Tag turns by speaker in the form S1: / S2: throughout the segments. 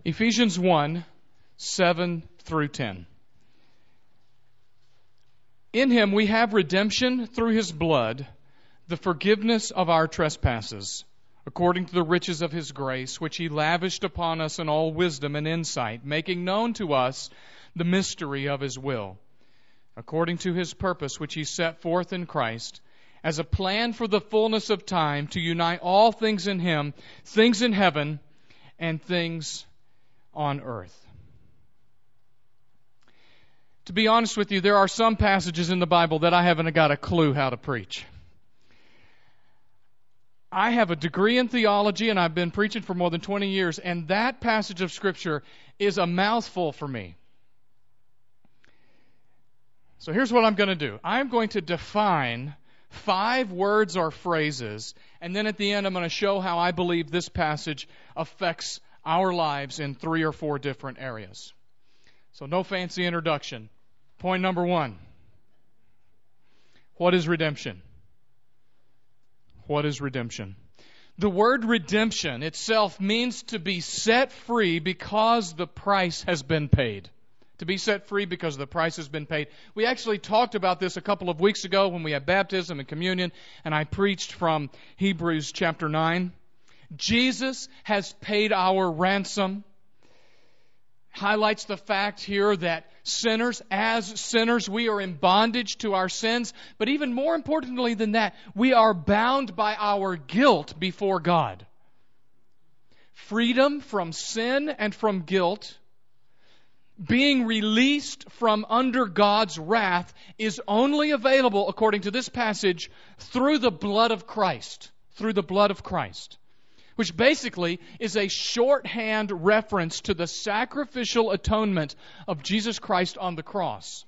S1: Ephesians 1, 7 through 10. In Him we have redemption through His blood, the forgiveness of our trespasses, according to the riches of His grace, which He lavished upon us in all wisdom and insight, making known to us the mystery of His will, according to His purpose, which He set forth in Christ, as a plan for the fullness of time, to unite all things in Him, things in heaven and things on earth. To be honest with you, there are some passages in the Bible that I haven't got a clue how to preach. I have a degree in theology, and I've been preaching for more than 20 years, and that passage of Scripture is a mouthful for me. So here's what I'm going to do. I'm going to define 5 words or phrases, and then at the end I'm going to show how I believe this passage affects our lives in 3 or 4 different areas. So no fancy introduction. Point number 1. What is redemption? What is redemption? The word redemption itself means to be set free because the price has been paid. To be set free because the price has been paid. We actually talked about this a couple of weeks ago when we had baptism and communion, and I preached from Hebrews chapter 9. Jesus has paid our ransom. Highlights the fact here that as sinners, we are in bondage to our sins. But even more importantly than that, we are bound by our guilt before God. Freedom from sin and from guilt, being released from under God's wrath, is only available, according to this passage, through the blood of Christ. Through the blood of Christ. Which basically is a shorthand reference to the sacrificial atonement of Jesus Christ on the cross.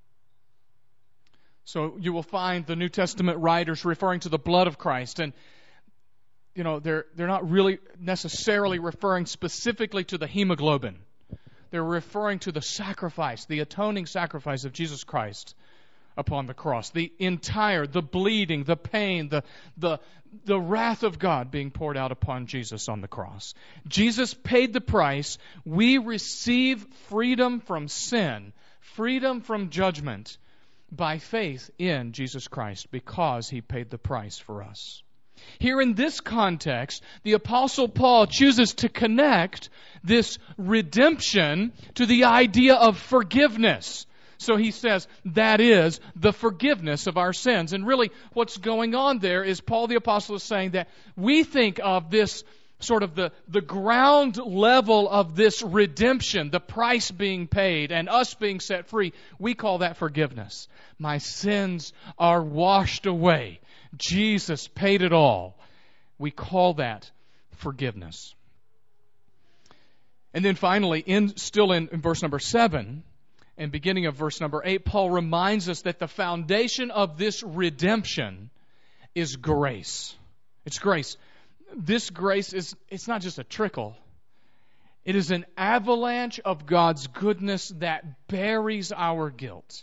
S1: So you will find the New Testament writers referring to the blood of Christ, and they're not really necessarily referring specifically to the hemoglobin. They're referring to the sacrifice, the atoning sacrifice of Jesus Christ upon the cross. The bleeding, the pain, the wrath of God being poured out upon Jesus on the cross. Jesus paid the price. We receive freedom from sin, freedom from judgment by faith in Jesus Christ because He paid the price for us. Here in this context, the Apostle Paul chooses to connect this redemption to the idea of forgiveness. So he says that is the forgiveness of our sins. And really what's going on there is Paul the Apostle is saying that we think of this sort of the ground level of this redemption, the price being paid and us being set free. We call that forgiveness. My sins are washed away. Jesus paid it all. We call that forgiveness. And then finally, still in verse number 7, and beginning of verse number 8, Paul reminds us that the foundation of this redemption is grace. It's grace. This grace it's not just a trickle. It is an avalanche of God's goodness that buries our guilt.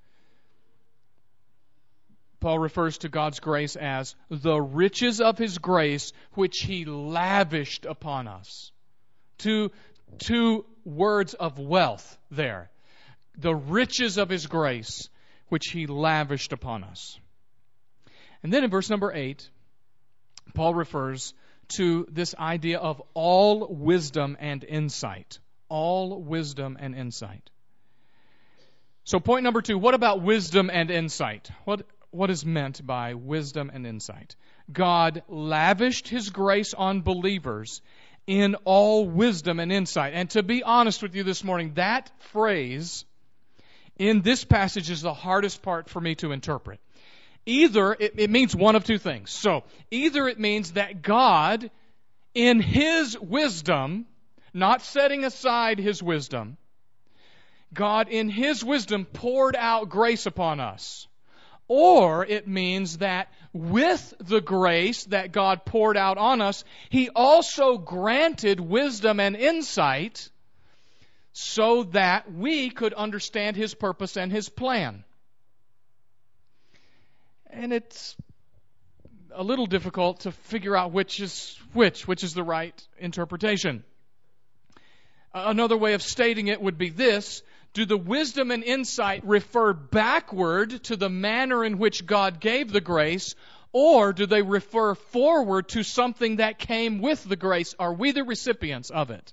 S1: Paul refers to God's grace as the riches of His grace which He lavished upon us. Two words of wealth there. The riches of His grace, which He lavished upon us. And then in verse number 8, Paul refers to this idea of all wisdom and insight. All wisdom and insight. So point number 2, what about wisdom and insight? What is meant by wisdom and insight? God lavished His grace on believers in all wisdom and insight. And to be honest with you this morning, that phrase in this passage is the hardest part for me to interpret. Either it means one of two things. So, either it means that God, in His wisdom, not setting aside His wisdom, God in His wisdom poured out grace upon us. Or it means that with the grace that God poured out on us, He also granted wisdom and insight so that we could understand His purpose and His plan. And it's a little difficult to figure out which is the right interpretation. Another way of stating it would be this: do the wisdom and insight refer backward to the manner in which God gave the grace, or do they refer forward to something that came with the grace? Are we the recipients of it?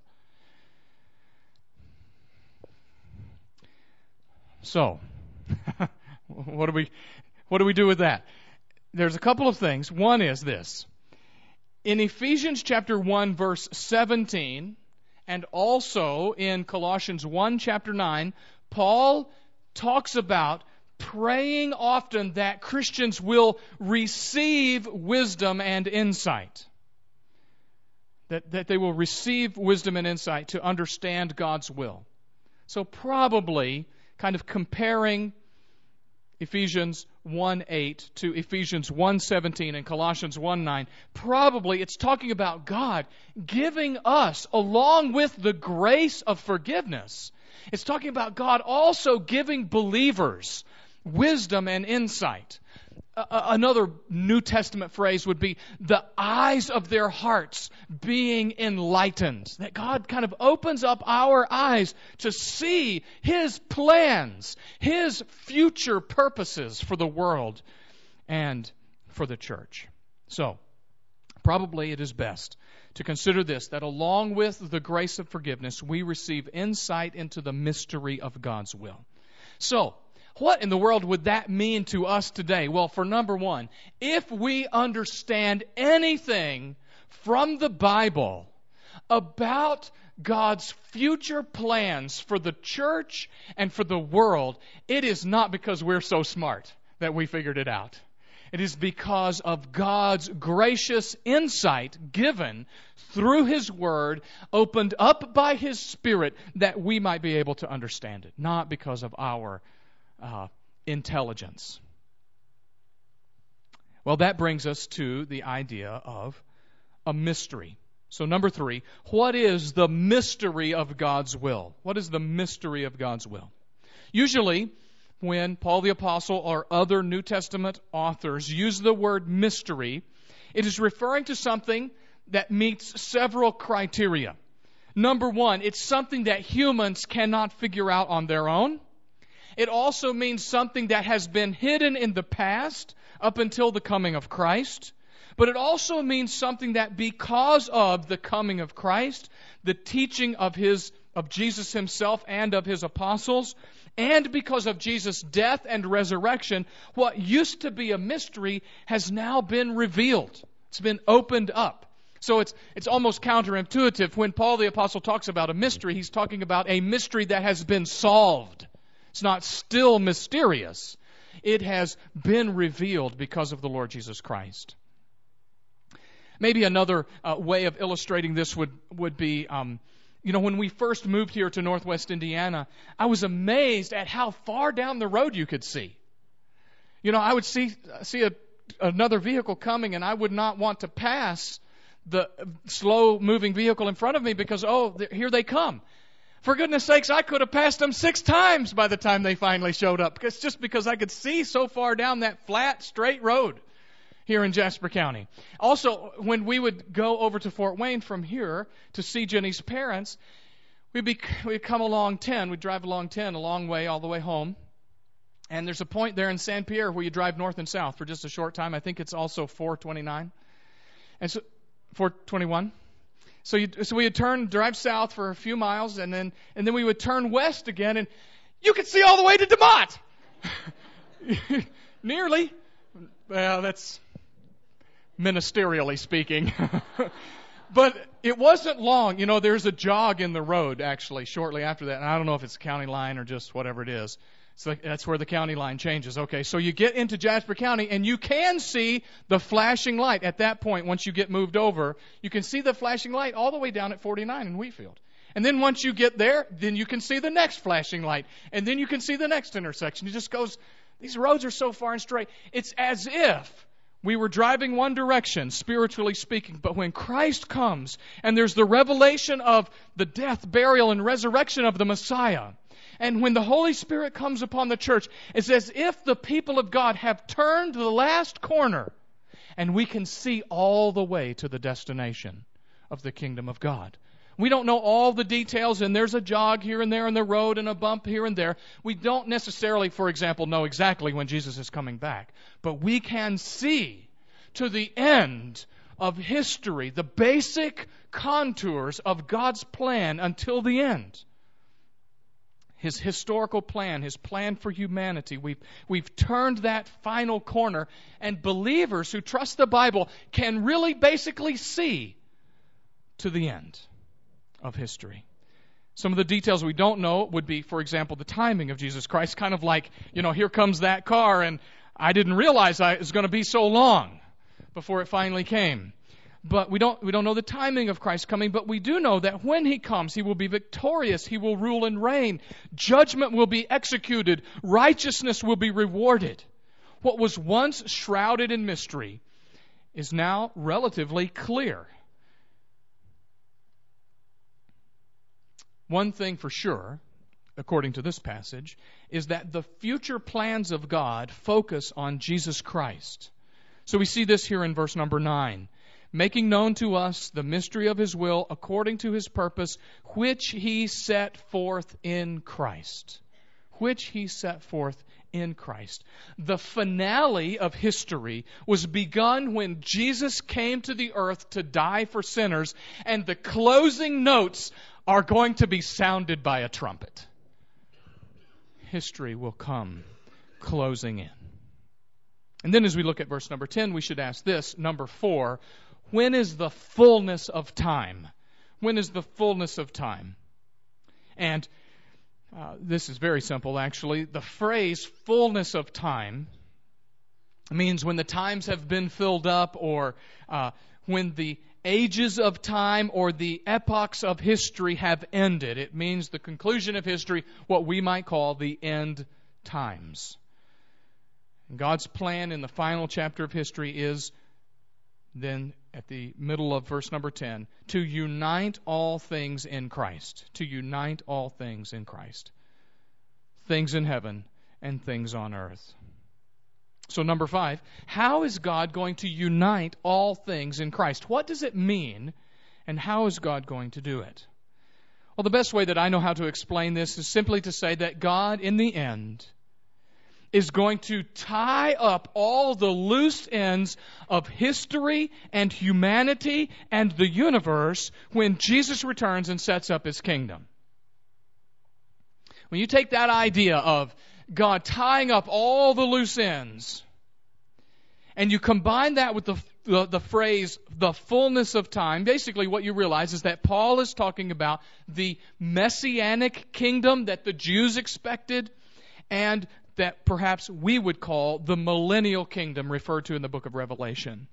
S1: So, what do we do with that? There's a couple of things. One is this. In Ephesians chapter 1, verse 17, and also in Colossians 1, chapter 9, Paul talks about praying often that Christians will receive wisdom and insight. That they will receive wisdom and insight to understand God's will. So probably kind of comparing Ephesians 1:8 to Ephesians 1:17 and Colossians 1:9, probably it's talking about God giving us, along with the grace of forgiveness, it's talking about God also giving believers wisdom and insight. Another New Testament phrase would be the eyes of their hearts being enlightened. That God kind of opens up our eyes to see His plans, His future purposes for the world and for the church. So, probably it is best to consider this, that along with the grace of forgiveness, we receive insight into the mystery of God's will. So, what in the world would that mean to us today? Well, for number one, if we understand anything from the Bible about God's future plans for the church and for the world, it is not because we're so smart that we figured it out. It is because of God's gracious insight given through His Word, opened up by His Spirit, that we might be able to understand it, not because of our intelligence. Well, that brings us to the idea of a mystery. So number 3, what is the mystery of God's will? What is the mystery of God's will? Usually, when Paul the Apostle or other New Testament authors use the word mystery, it is referring to something that meets several criteria. Number 1, it's something that humans cannot figure out on their own. It also means something that has been hidden in the past up until the coming of Christ. But it also means something that because of the coming of Christ, the teaching of Jesus Himself and of His apostles, and because of Jesus' death and resurrection, what used to be a mystery has now been revealed. It's been opened up. So it's almost counterintuitive. When Paul the Apostle talks about a mystery, he's talking about a mystery that has been solved. It's not still mysterious. It has been revealed because of the Lord Jesus Christ. Maybe another way of illustrating this would be, when we first moved here to Northwest Indiana, I was amazed at how far down the road you could see. I would see another vehicle coming, and I would not want to pass the slow-moving vehicle in front of me because, here they come. For goodness sakes, I could have passed them 6 times by the time they finally showed up. It's just because I could see so far down that flat, straight road here in Jasper County. Also, when we would go over to Fort Wayne from here to see Jenny's parents, we'd come along 10. We'd drive along 10 a long way, all the way home. And there's a point there in San Pierre where you drive north and south for just a short time. I think it's also 429. And so 421. So we would drive south for a few miles, and then we would turn west again, and you could see all the way to DeMott. Nearly. Well, that's ministerially speaking. But it wasn't long. There's a jog in the road, actually, shortly after that. And I don't know if it's a county line or just whatever it is. So that's where the county line changes. Okay, so you get into Jasper County, and you can see the flashing light at that point. Once you get moved over, you can see the flashing light all the way down at 49 in Wheatfield. And then once you get there, then you can see the next flashing light. And then you can see the next intersection. It just goes, these roads are so far and straight. It's as if we were driving one direction, spiritually speaking. But when Christ comes, and there's the revelation of the death, burial, and resurrection of the Messiah, and when the Holy Spirit comes upon the church, it's as if the people of God have turned the last corner, and we can see all the way to the destination of the kingdom of God. We don't know all the details, and there's a jog here and there in the road and a bump here and there. We don't necessarily, for example, know exactly when Jesus is coming back. But we can see to the end of history the basic contours of God's plan until the end. His historical plan, His plan for humanity. We've turned that final corner, and believers who trust the Bible can really basically see to the end of history. Some of the details we don't know would be, for example, the timing of Jesus Christ. Kind of like, here comes that car, and I didn't realize it was going to be so long before it finally came. But we don't know the timing of Christ coming, but we do know that when He comes, He will be victorious. He will rule and reign. Judgment will be executed. Righteousness will be rewarded. What was once shrouded in mystery is now relatively clear. One thing for sure, according to this passage, is that the future plans of God focus on Jesus Christ. So we see this here in verse number 9. Making known to us the mystery of His will according to His purpose, which He set forth in Christ. Which He set forth in Christ. The finale of history was begun when Jesus came to the earth to die for sinners, and the closing notes are going to be sounded by a trumpet. History will come closing in. And then as we look at verse number 10, we should ask this, number 4, when is the fullness of time? When is the fullness of time? And this is very simple, actually. The phrase fullness of time means when the times have been filled up, or when the ages of time or the epochs of history have ended. It means the conclusion of history, what we might call the end times. And God's plan in the final chapter of history is then at the middle of verse number 10, to unite all things in Christ. To unite all things in Christ. Things in heaven and things on earth. So number 5, how is God going to unite all things in Christ? What does it mean, and how is God going to do it? Well, the best way that I know how to explain this is simply to say that God, in the end, is going to tie up all the loose ends of history and humanity and the universe when Jesus returns and sets up His kingdom. When you take that idea of God tying up all the loose ends, and you combine that with the phrase, the fullness of time, basically what you realize is that Paul is talking about the messianic kingdom that the Jews expected, and that perhaps we would call the millennial kingdom referred to in the book of Revelation.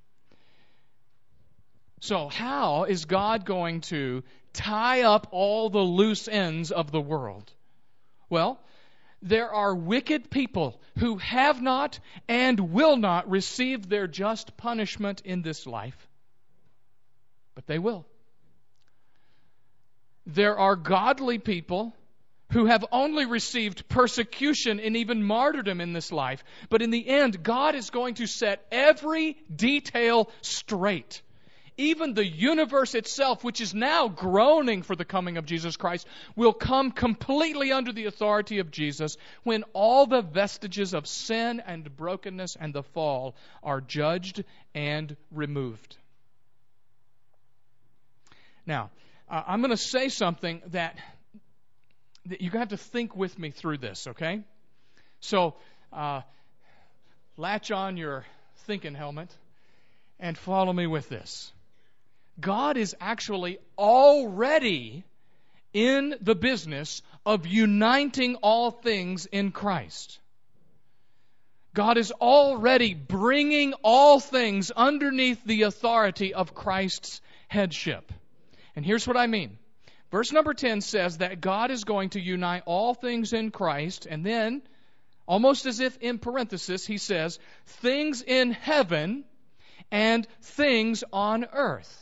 S1: So how is God going to tie up all the loose ends of the world? Well, there are wicked people who have not and will not receive their just punishment in this life, but they will. There are godly people who have only received persecution and even martyrdom in this life. But in the end, God is going to set every detail straight. Even the universe itself, which is now groaning for the coming of Jesus Christ, will come completely under the authority of Jesus when all the vestiges of sin and brokenness and the fall are judged and removed. Now, I'm going to say something that you're going to have to think with me through this, okay? So, latch on your thinking helmet and follow me with this. God is actually already in the business of uniting all things in Christ. God is already bringing all things underneath the authority of Christ's headship. And here's what I mean. Verse number 10 says that God is going to unite all things in Christ, and then, almost as if in parenthesis, he says, things in heaven and things on earth.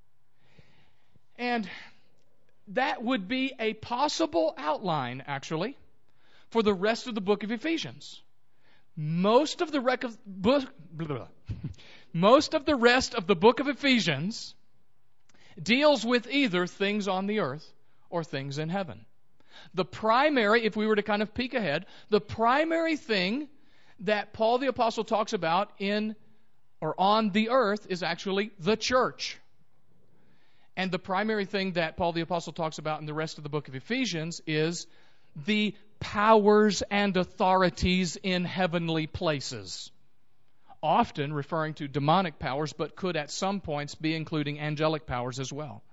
S1: And that would be a possible outline, actually, for the rest of the book of Ephesians. Most of the rest of the book of Ephesians deals with either things on the earth or things in heaven. The primary, if we were to kind of peek ahead, the primary thing that Paul the Apostle talks about in or on the earth is actually the church. And the primary thing that Paul the Apostle talks about in the rest of the book of Ephesians is the powers and authorities in heavenly places. Often referring to demonic powers, but could at some points be including angelic powers as well.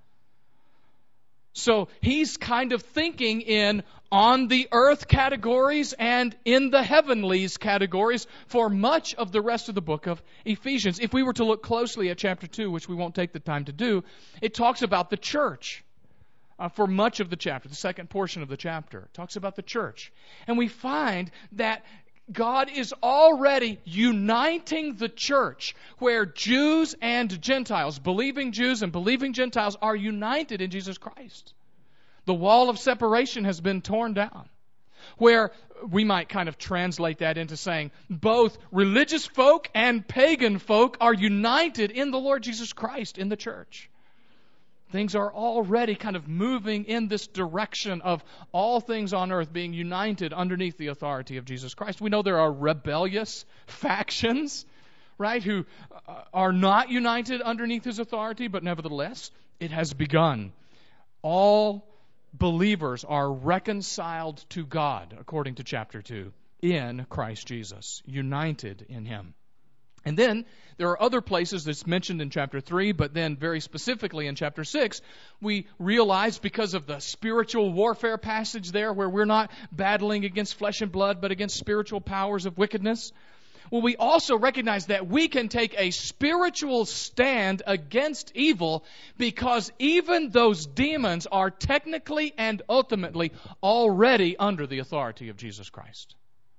S1: So he's kind of thinking in on the earth categories and in the heavenlies categories for much of the rest of the book of Ephesians. If we were to look closely at chapter 2, which we won't take the time to do, it talks about the church for much of the chapter. The second portion of the chapter talks about the church. And we find that God is already uniting the church where Jews and Gentiles, believing Jews and believing Gentiles, are united in Jesus Christ. The wall of separation has been torn down. Where we might kind of translate that into saying both religious folk and pagan folk are united in the Lord Jesus Christ in the church. Things are already kind of moving in this direction of all things on earth being united underneath the authority of Jesus Christ. We know there are rebellious factions, right, who are not united underneath His authority, but nevertheless, it has begun. All believers are reconciled to God, according to chapter 2, in Christ Jesus, united in Him. And then there are other places that's mentioned in chapter 3, but then very specifically in chapter 6, we realize because of the spiritual warfare passage there where we're not battling against flesh and blood, but against spiritual powers of wickedness. Well, we also recognize that we can take a spiritual stand against evil because even those demons are technically and ultimately already under the authority of Jesus Christ.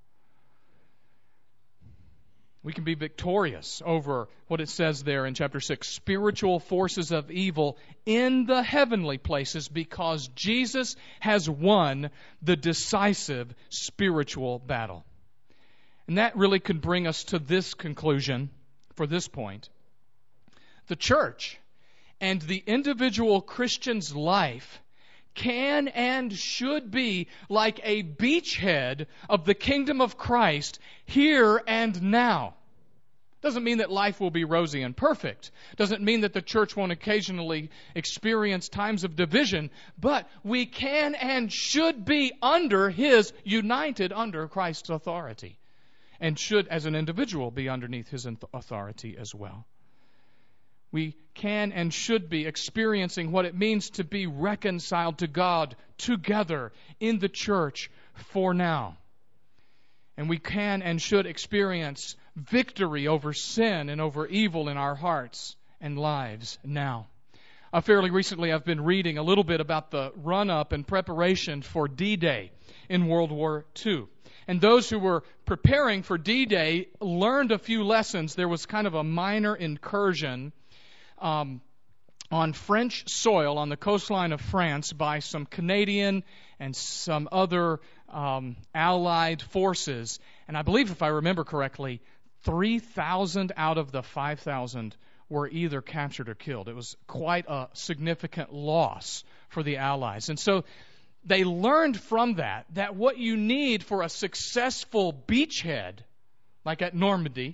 S1: We can be victorious over what it says there in chapter 6, spiritual forces of evil in the heavenly places because Jesus has won the decisive spiritual battle. And that really could bring us to this conclusion for this point. The church and the individual Christian's life can and should be like a beachhead of the kingdom of Christ here and now. Doesn't mean that life will be rosy and perfect. Doesn't mean that the church won't occasionally experience times of division. But we can and should be united under Christ's authority. And should, as an individual, be underneath His authority as well. We can and should be experiencing what it means to be reconciled to God together in the church for now. And we can and should experience victory over sin and over evil in our hearts and lives now. Fairly recently, I've been reading a little bit about the run-up and preparation for D-Day in World War II. And those who were preparing for D-Day learned a few lessons. There was kind of a minor incursion on French soil on the coastline of France by some Canadian and some other Allied forces. And I believe, if I remember correctly, 3,000 out of the 5,000 were either captured or killed. It was quite a significant loss for the Allies. And so they learned from that what you need for a successful beachhead, like at Normandy,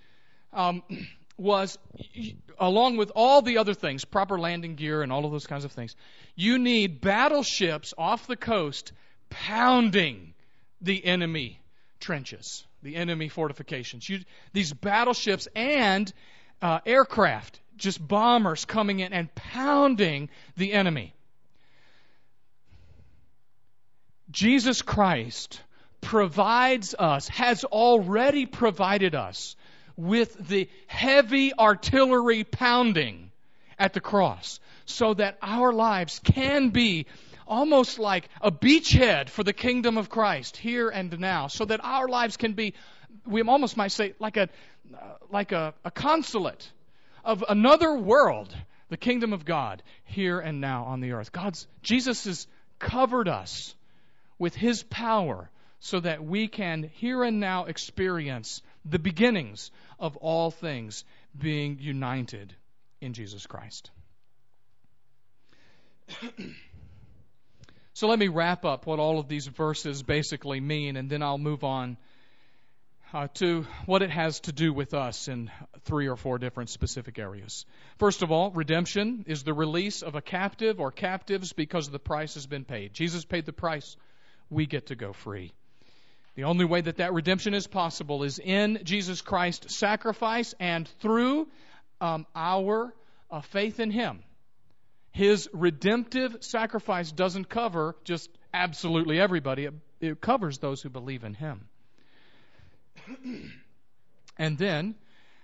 S1: was, along with all the other things, proper landing gear and all of those kinds of things, you need battleships off the coast pounding the enemy trenches, the enemy fortifications. These battleships and aircraft, just bombers coming in and pounding the enemy. Jesus Christ has already provided us with the heavy artillery pounding at the cross so that our lives can be almost like a beachhead for the kingdom of Christ here and now, so that our lives can be, we almost might say, like a consulate of another world, the kingdom of God here and now on the earth. Jesus has covered us with His power so that we can here and now experience the beginnings of all things being united in Jesus Christ. So let me wrap up what all of these verses basically mean, and then I'll move on to what it has to do with us in 3 or 4 different specific areas. First of all, redemption is the release of a captive or captives because the price has been paid. Jesus paid the price. We get to go free. The only way that redemption is possible is in Jesus Christ's sacrifice and through our faith in Him. His redemptive sacrifice doesn't cover just absolutely everybody. It covers those who believe in Him. And then,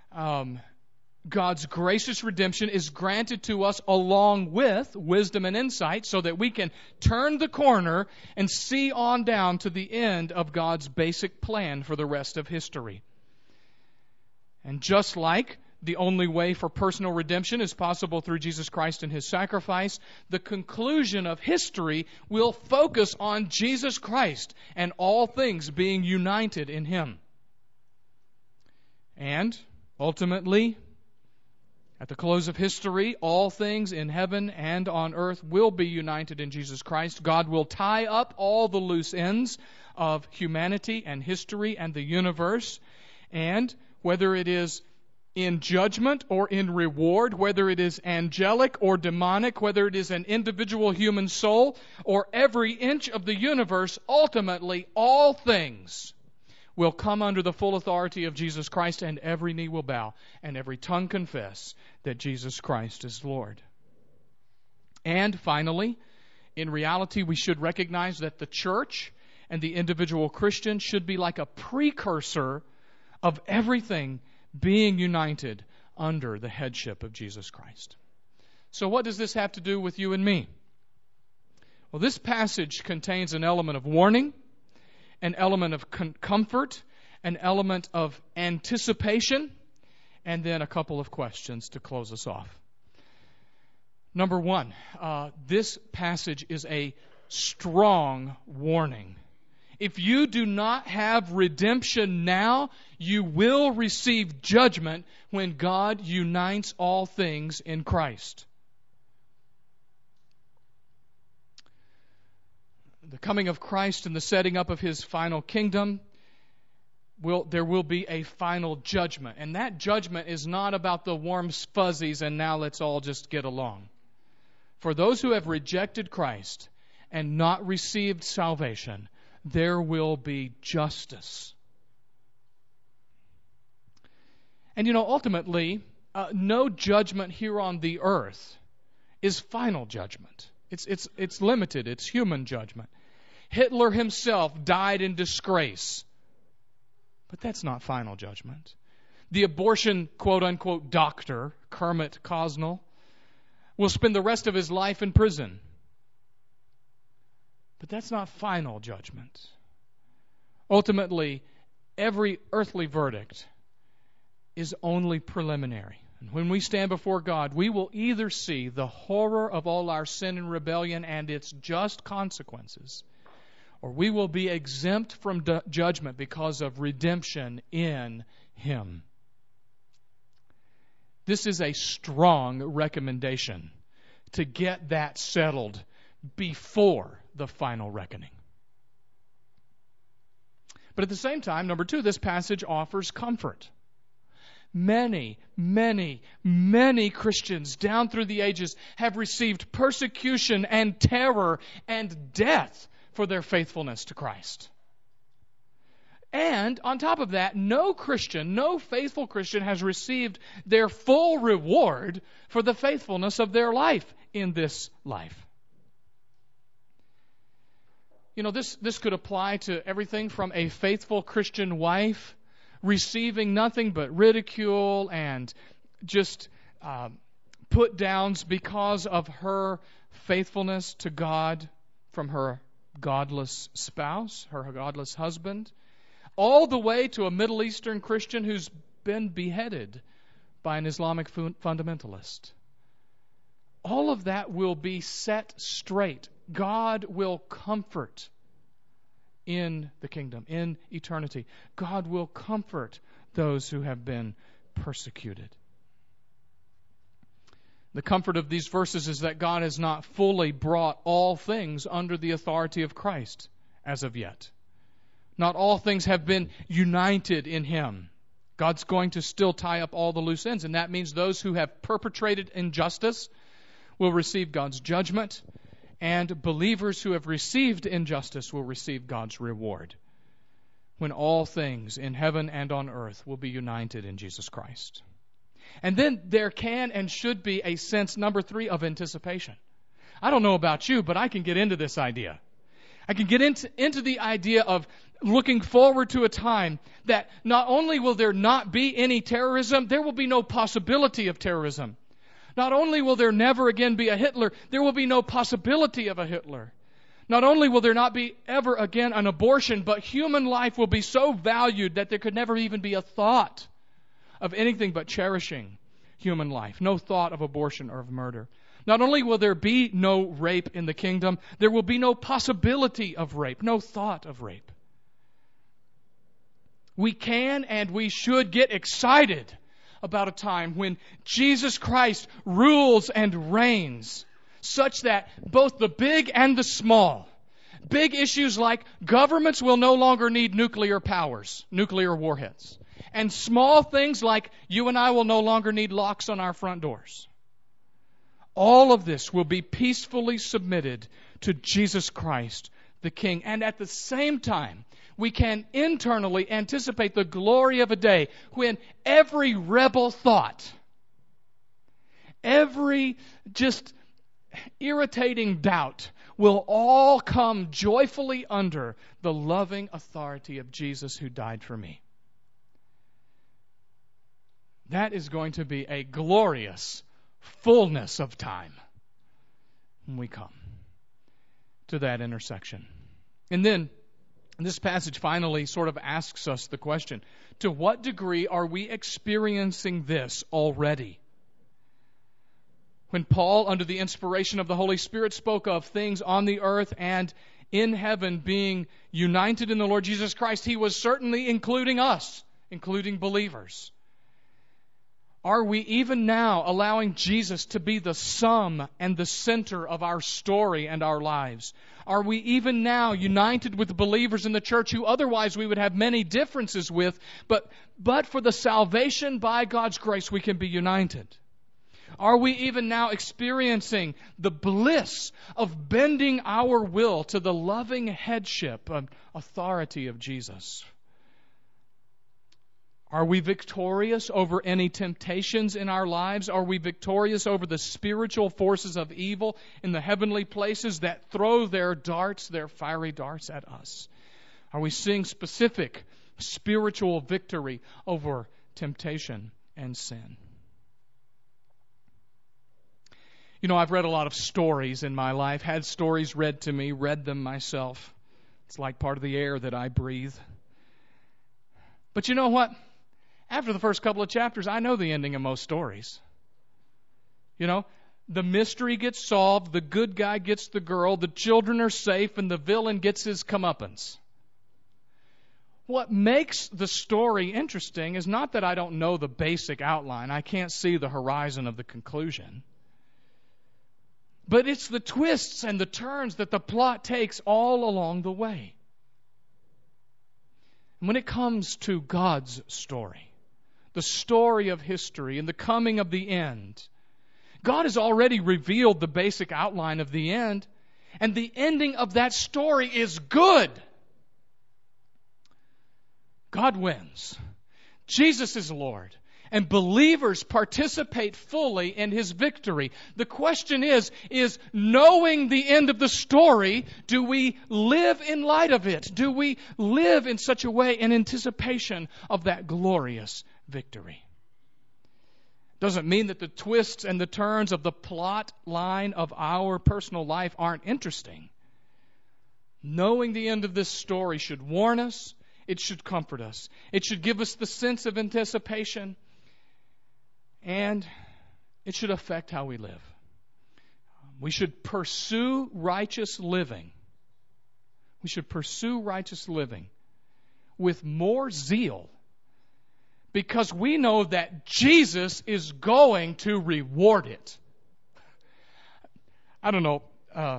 S1: God's gracious redemption is granted to us along with wisdom and insight so that we can turn the corner and see on down to the end of God's basic plan for the rest of history. And just like the only way for personal redemption is possible through Jesus Christ and His sacrifice, the conclusion of history will focus on Jesus Christ and all things being united in Him. And ultimately, at the close of history, all things in heaven and on earth will be united in Jesus Christ. God will tie up all the loose ends of humanity and history and the universe. And whether it is in judgment or in reward, whether it is angelic or demonic, whether it is an individual human soul or every inch of the universe, ultimately all things will come under the full authority of Jesus Christ, and every knee will bow and every tongue confess that Jesus Christ is Lord. And finally, in reality, we should recognize that the church and the individual Christian should be like a precursor of everything being united under the headship of Jesus Christ. So what does this have to do with you and me? Well, this passage contains an element of warning, an element of comfort, an element of anticipation, and then a couple of questions to close us off. Number one, this passage is a strong warning. If you do not have redemption now, you will receive judgment when God unites all things in Christ. The coming of Christ and the setting up of His final kingdom, there will be a final judgment. And that judgment is not about the warm fuzzies and now let's all just get along. For those who have rejected Christ and not received salvation, there will be justice. And ultimately, no judgment here on the earth is final judgment. It's limited. It's human judgment. Hitler himself died in disgrace. But that's not final judgment. The abortion, quote-unquote, doctor, Kermit Cosnell, will spend the rest of his life in prison. But that's not final judgment. Ultimately, every earthly verdict is only preliminary. And when we stand before God, we will either see the horror of all our sin and rebellion and its just consequences, or we will be exempt from judgment because of redemption in Him. This is a strong recommendation to get that settled before the final reckoning. But at the same time, number two, this passage offers comfort. Many, many, many Christians down through the ages have received persecution and terror and death for their faithfulness to Christ. And on top of that, no faithful Christian has received their full reward for the faithfulness of their life in this life. This could apply to everything from a faithful Christian wife receiving nothing but ridicule and just put downs because of her faithfulness to God from her godless spouse, her godless husband, all the way to a Middle Eastern Christian who's been beheaded by an Islamic fundamentalist. All of that will be set straight. God will comfort in the kingdom, in eternity. God will comfort those who have been persecuted. The comfort of these verses is that God has not fully brought all things under the authority of Christ as of yet. Not all things have been united in Him. God's going to still tie up all the loose ends, and that means those who have perpetrated injustice will receive God's judgment, and believers who have received injustice will receive God's reward when all things in heaven and on earth will be united in Jesus Christ. And then there can and should be a sense, number 3, of anticipation. I don't know about you, but I can get into this idea. I can get into the idea of looking forward to a time that not only will there not be any terrorism, there will be no possibility of terrorism. Not only will there never again be a Hitler, there will be no possibility of a Hitler. Not only will there not be ever again an abortion, but human life will be so valued that there could never even be a thought of anything but cherishing human life. No thought of abortion or of murder. Not only will there be no rape in the kingdom, there will be no possibility of rape, no thought of rape. We can and we should get excited about a time when Jesus Christ rules and reigns, such that both the big and the small, big issues like governments will no longer need nuclear powers, nuclear warheads, and small things like you and I will no longer need locks on our front doors. All of this will be peacefully submitted to Jesus Christ, the King. And at the same time, we can internally anticipate the glory of a day when every rebel thought, every just irritating doubt will all come joyfully under the loving authority of Jesus who died for me. That is going to be a glorious fullness of time when we come to that intersection. And then this passage finally sort of asks us the question, to what degree are we experiencing this already? When Paul, under the inspiration of the Holy Spirit, spoke of things on the earth and in heaven being united in the Lord Jesus Christ, he was certainly including us, including believers. Are we even now allowing Jesus to be the sum and the center of our story and our lives? Are we even now united with believers in the church who otherwise we would have many differences with, but for the salvation by God's grace we can be united? Are we even now experiencing the bliss of bending our will to the loving headship and authority of Jesus? Are we victorious over any temptations in our lives? Are we victorious over the spiritual forces of evil in the heavenly places that throw their darts, their fiery darts at us? Are we seeing specific spiritual victory over temptation and sin? You know, I've read a lot of stories in my life, had stories read to me, read them myself. It's like part of the air that I breathe. But you know what? After the first couple of chapters, I know the ending of most stories. You know, the mystery gets solved, the good guy gets the girl, the children are safe, and the villain gets his comeuppance. What makes the story interesting is not that I don't know the basic outline. I can't see the horizon of the conclusion. But it's the twists and the turns that the plot takes all along the way. And when it comes to God's story, the story of history and the coming of the end, God has already revealed the basic outline of the end, and the ending of that story is good. God wins. Jesus is Lord. And believers participate fully in His victory. The question is knowing the end of the story, do we live in light of it? Do we live in such a way in anticipation of that glorious victory? Doesn't mean that the twists and the turns of the plot line of our personal life aren't interesting. Knowing the end of this story should warn us. It should comfort us. It should give us the sense of anticipation. And it should affect how we live. We should pursue righteous living. We should pursue righteous living with more zeal because we know that Jesus is going to reward it. I don't know.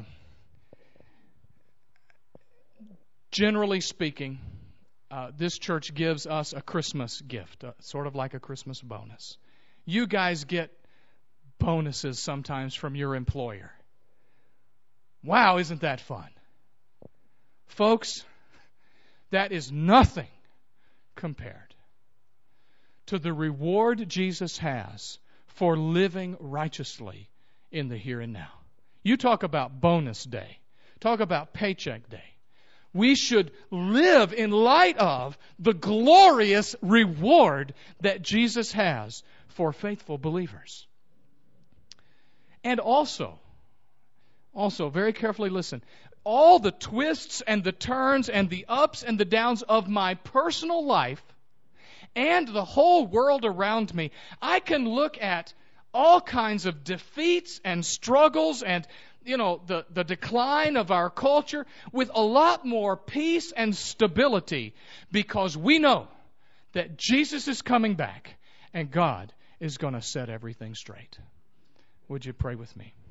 S1: Generally speaking, this church gives us a Christmas gift, sort of like a Christmas bonus. You guys get bonuses sometimes from your employer. Wow, isn't that fun? Folks, that is nothing compared to the reward Jesus has for living righteously in the here and now. You talk about bonus day. Talk about paycheck day. We should live in light of the glorious reward that Jesus has for faithful believers. And also, very carefully listen, all the twists and the turns and the ups and the downs of my personal life and the whole world around me, I can look at all kinds of defeats and struggles and the decline of our culture with a lot more peace and stability, because we know that Jesus is coming back and God is going to set everything straight. Would you pray with me?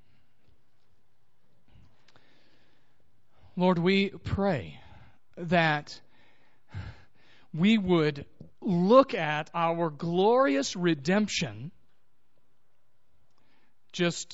S1: Lord, we pray that we would look at our glorious redemption just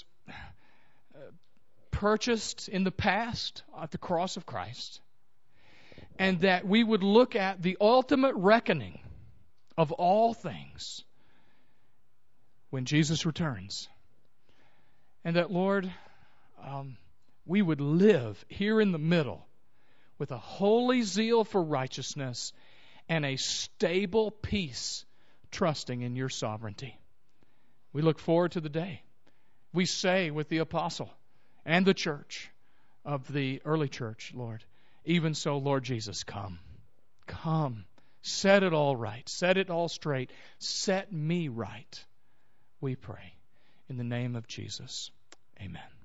S1: purchased in the past at the cross of Christ, and that we would look at the ultimate reckoning of all things when Jesus returns. And that, Lord, we would live here in the middle with a holy zeal for righteousness and a stable peace, trusting in your sovereignty. We look forward to the day we say with the apostle and the church of the early church, Lord, even so, Lord Jesus, come. Come. Set it all right. Set it all straight. Set me right. We pray in the name of Jesus. Amen.